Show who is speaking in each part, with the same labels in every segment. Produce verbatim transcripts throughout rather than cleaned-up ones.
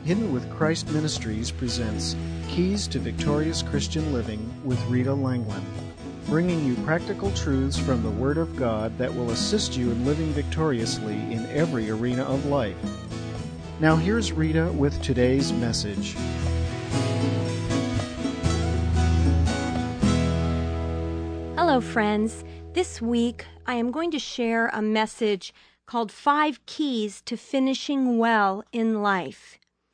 Speaker 1: Hidden with Christ Ministries presents Keys to Victorious Christian Living with Rita Langland, bringing you practical truths from the Word of God that will assist you in living victoriously in every arena of life. Now here's Rita with today's message.
Speaker 2: Hello, friends. This week I am going to share a message called Five Keys to Finishing Well in Life.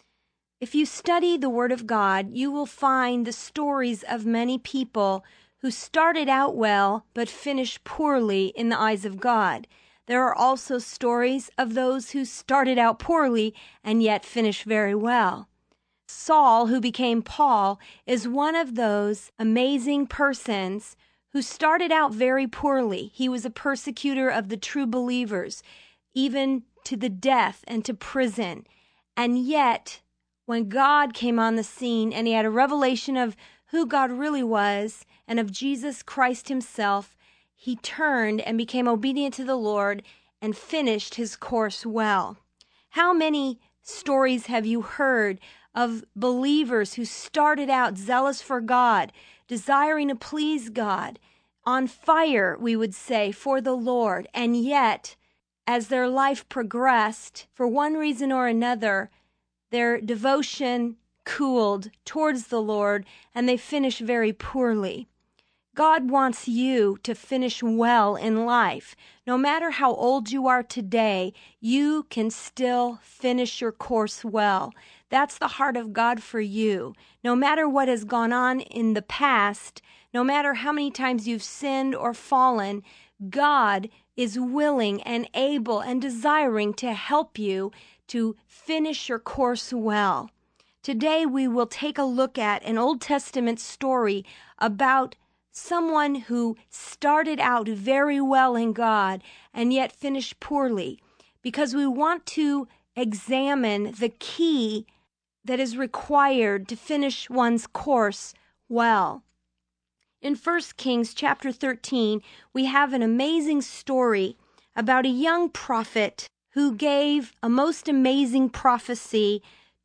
Speaker 2: If you study the Word of God, you will find the stories of many people who started out well but finished poorly in the eyes of God. There are also stories of those who started out poorly and yet finished very well. Saul, who became Paul, is one of those amazing persons who started out very poorly. He was a persecutor of the true believers, even to the death and to prison. And yet, when God came on the scene and he had a revelation of who God really was and of Jesus Christ himself, he turned and became obedient to the Lord and finished his course well. How many stories have you heard of believers who started out zealous for God, desiring to please God, on fire, we would say, for the Lord, and yet, as their life progressed, for one reason or another, their devotion cooled towards the Lord, and they finished very poorly. God wants you to finish well in life. No matter how old you are today, you can still finish your course well. That's the heart of God for you. No matter what has gone on in the past, no matter how many times you've sinned or fallen, God is willing and able and desiring to help you to finish your course well. Today we will take a look at an Old Testament story about someone who started out very well in God and yet finished poorly, because we want to examine the key that is required to finish one's course well. In First Kings chapter thirteen, we have an amazing story about a young prophet who gave a most amazing prophecy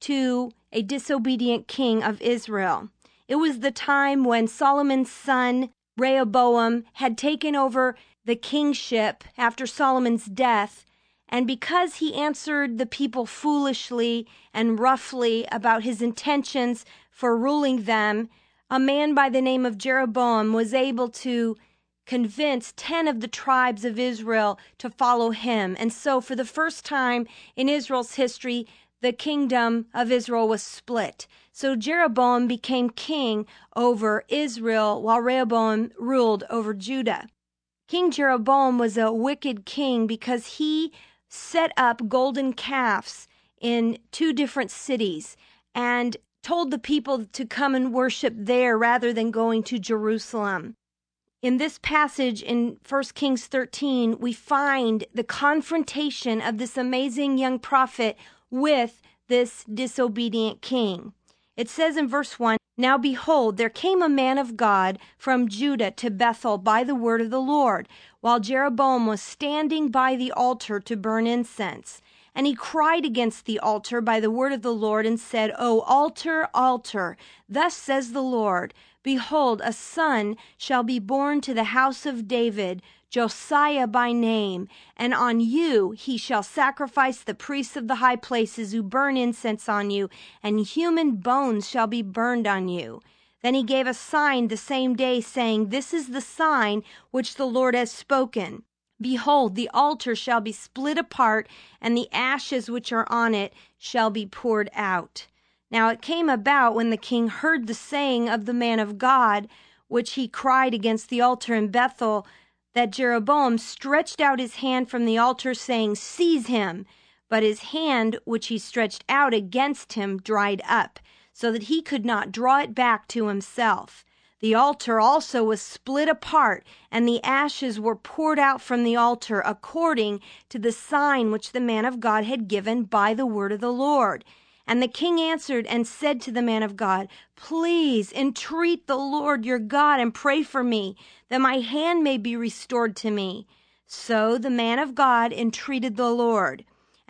Speaker 2: to a disobedient king of Israel. It was the time when Solomon's son, Rehoboam, had taken over the kingship after Solomon's death, and because he answered the people foolishly and roughly about his intentions for ruling them, a man by the name of Jeroboam was able to convince ten of the tribes of Israel to follow him. And so for the first time in Israel's history, the kingdom of Israel was split. So Jeroboam became king over Israel while Rehoboam ruled over Judah. King Jeroboam was a wicked king because he set up golden calves in two different cities and told the people to come and worship there rather than going to Jerusalem. In this passage in First Kings thirteen, we find the confrontation of this amazing young prophet with this disobedient king. It says in verse one, "Now behold, there came a man of God from Judah to Bethel by the word of the Lord, while Jeroboam was standing by the altar to burn incense. And he cried against the altar by the word of the Lord and said, O altar, altar, thus says the Lord, behold, a son shall be born to the house of David, Josiah by name, and on you he shall sacrifice the priests of the high places who burn incense on you, and human bones shall be burned on you. Then he gave a sign the same day, saying, This is the sign which the Lord has spoken. Behold, the altar shall be split apart, and the ashes which are on it shall be poured out. Now it came about when the king heard the saying of the man of God, which he cried against the altar in Bethel, that Jeroboam stretched out his hand from the altar, saying, Seize him. But his hand which he stretched out against him dried up, so that he could not draw it back to himself. The altar also was split apart, and the ashes were poured out from the altar according to the sign which the man of God had given by the word of the Lord. And the king answered and said to the man of God, Please entreat the Lord your God and pray for me, that my hand may be restored to me. So the man of God entreated the Lord.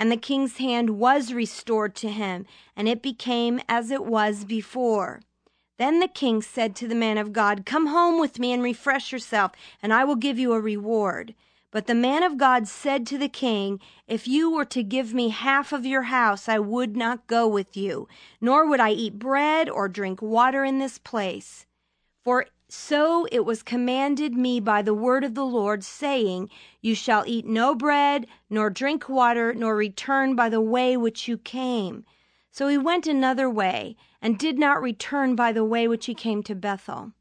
Speaker 2: And the king's hand was restored to him, and it became as it was before. Then the king said to the man of God, "Come home with me and refresh yourself, and I will give you a reward." But the man of God said to the king, "If you were to give me half of your house, I would not go with you, nor would I eat bread or drink water in this place. For so it was commanded me by the word of the Lord, saying, You shall eat no bread, nor drink water, nor return by the way which you came." So he went another way, and did not return by the way which he came to Bethel.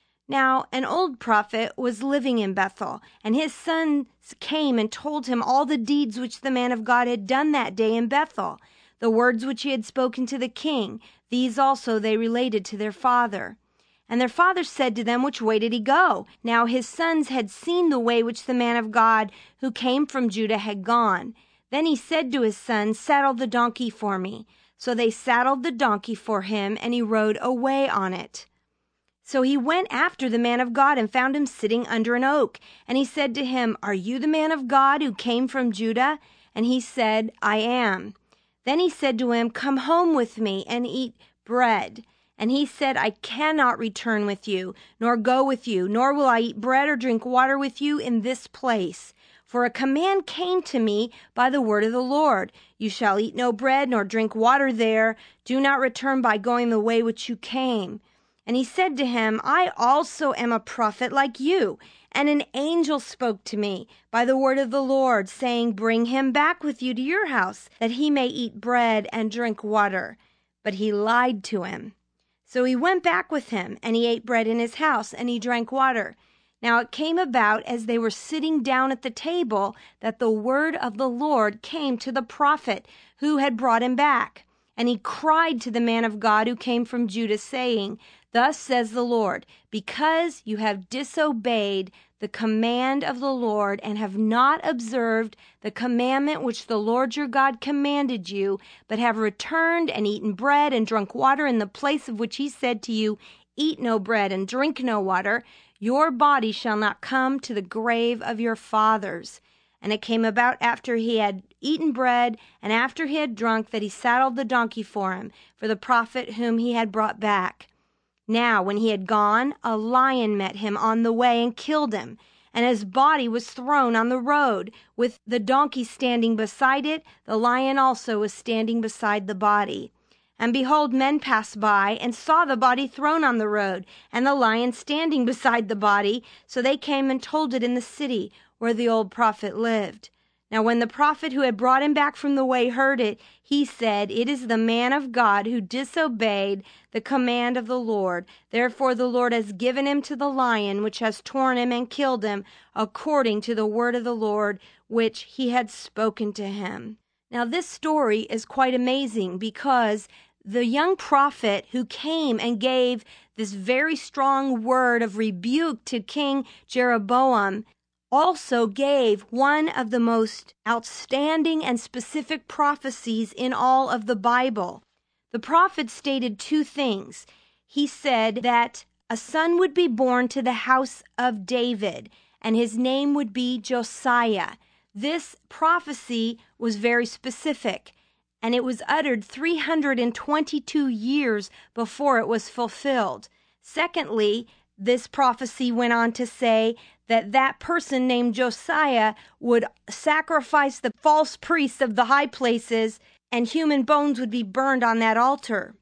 Speaker 2: Now an old prophet was living in Bethel, and his sons came and told him all the deeds which the man of God had done that day in Bethel, the words which he had spoken to the king. These also they related to their father. And their father said to them, "Which way did he go?" Now his sons had seen the way which the man of God who came from Judah had gone. Then he said to his sons, "Saddle the donkey for me." So they saddled the donkey for him, and he rode away on it. So he went after the man of God and found him sitting under an oak. And he said to him, "Are you the man of God who came from Judah?" And he said, "I am." Then he said to him, "Come home with me and eat bread." And he said, "I cannot return with you, nor go with you, nor will I eat bread or drink water with you in this place. For a command came to me by the word of the Lord. You shall eat no bread nor drink water there. Do not return by going the way which you came." And he said to him, "I also am a prophet like you, and an angel spoke to me by the word of the Lord, saying, Bring him back with you to your house, that he may eat bread and drink water." But he lied to him. So he went back with him, and he ate bread in his house, and he drank water. Now it came about, as they were sitting down at the table, that the word of the Lord came to the prophet who had brought him back. And he cried to the man of God who came from Judah, saying, "Thus says the Lord, because you have disobeyed the command of the Lord, and have not observed the commandment which the Lord your God commanded you, but have returned and eaten bread and drunk water in the place of which he said to you, Eat no bread and drink no water, your body shall not come to the grave of your fathers." And it came about after he had eaten bread and after he had drunk, that he saddled the donkey for him, for the prophet whom he had brought back. Now when he had gone, a lion met him on the way and killed him, and his body was thrown on the road, with the donkey standing beside it. The lion also was standing beside the body. And behold, men passed by and saw the body thrown on the road, and the lion standing beside the body. So they came and told it in the city where the old prophet lived. Now when the prophet who had brought him back from the way heard it, he said, "It is the man of God who disobeyed the command of the Lord. Therefore the Lord has given him to the lion, which has torn him and killed him, according to the word of the Lord, which he had spoken to him." Now this story is quite amazing, because the young prophet who came and gave this very strong word of rebuke to King Jeroboam also gave one of the most outstanding and specific prophecies in all of the Bible. The prophet stated two things. He said that a son would be born to the house of David, and his name would be Josiah. This prophecy was very specific, and it was uttered three hundred twenty-two years before it was fulfilled. Secondly, this prophecy went on to say that that person named Josiah would sacrifice the false priests of the high places, and human bones would be burned on that altar.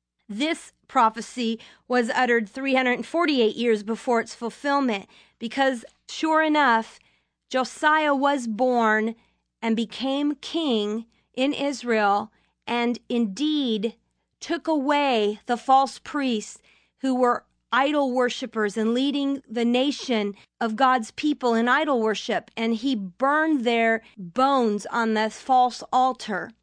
Speaker 2: This prophecy was uttered three hundred forty-eight years before its fulfillment, because sure enough, Josiah was born and became king in Israel, and indeed took away the false priests who were idol worshippers and leading the nation of God's people in idol worship, and he burned their bones on the false altar.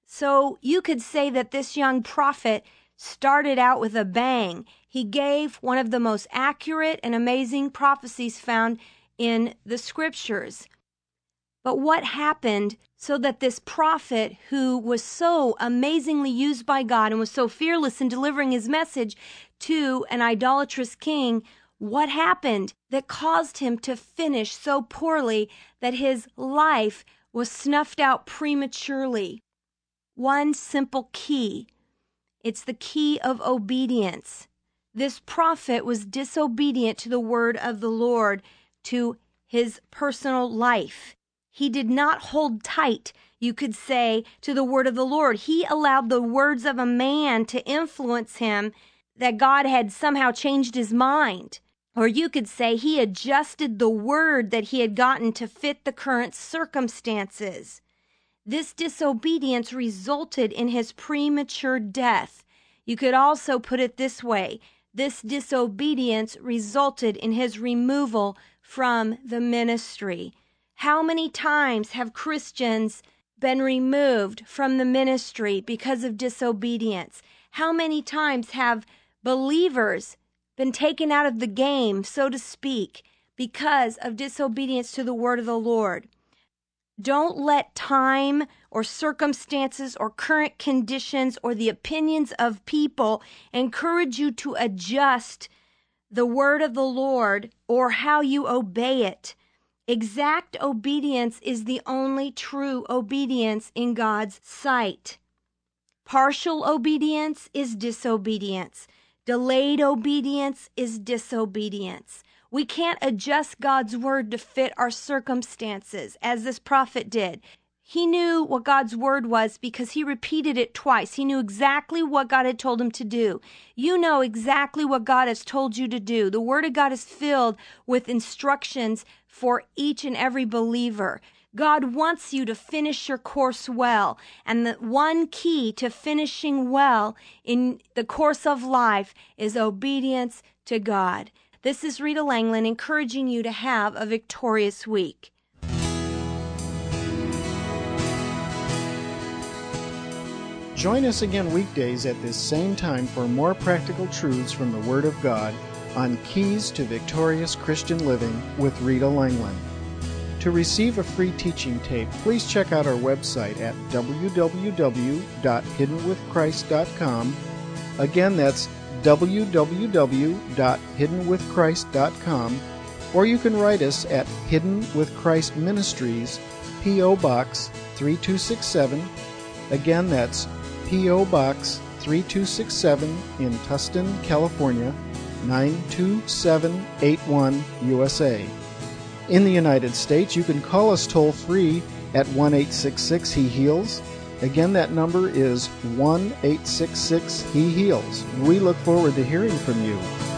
Speaker 2: So you could say that this young prophet started out with a bang. He gave one of the most accurate and amazing prophecies found in the scriptures. But what happened so that this prophet, who was so amazingly used by God and was so fearless in delivering his message to an idolatrous king, what happened that caused him to finish so poorly that his life was snuffed out prematurely. One simple key. It's the key of obedience. This prophet was disobedient to the word of the Lord, to his personal life. He did not hold tight, you could say, to the word of the Lord. He allowed the words of a man to influence him, that God had somehow changed his mind. Or you could say he adjusted the word that he had gotten to fit the current circumstances. This disobedience resulted in his premature death. You could also put it this way. This disobedience resulted in his removal from the ministry. How many times have Christians been removed from the ministry because of disobedience? How many times have believers been taken out of the game, so to speak, because of disobedience to the word of the Lord? Don't let time or circumstances or current conditions or the opinions of people encourage you to adjust the word of the Lord or how you obey it. Exact obedience is the only true obedience in God's sight. Partial obedience is disobedience. Delayed obedience is disobedience. We can't adjust God's word to fit our circumstances, as this prophet did. He knew what God's word was because he repeated it twice. He knew exactly what God had told him to do. You know exactly what God has told you to do. The word of God is filled with instructions for each and every believer. God wants you to finish your course well. And the one key to finishing well in the course of life is obedience to God. This is Rita Langland encouraging you to have a victorious week.
Speaker 1: Join us again weekdays at this same time for more practical truths from the Word of God on Keys to Victorious Christian Living with Rita Langland. To receive a free teaching tape, please check out our website at w w w dot hidden with christ dot com. Again, that's w w w dot hidden with christ dot com, or you can write us at Hidden with Christ Ministries, P O. Box three two six seven. Again, that's P O. Box three two six seven in Tustin, California, nine two seven eight one, U S A. In the United States, you can call us toll-free at one eight six six He Heals. Again, that number is one eight six six He Heals. We look forward to hearing from you.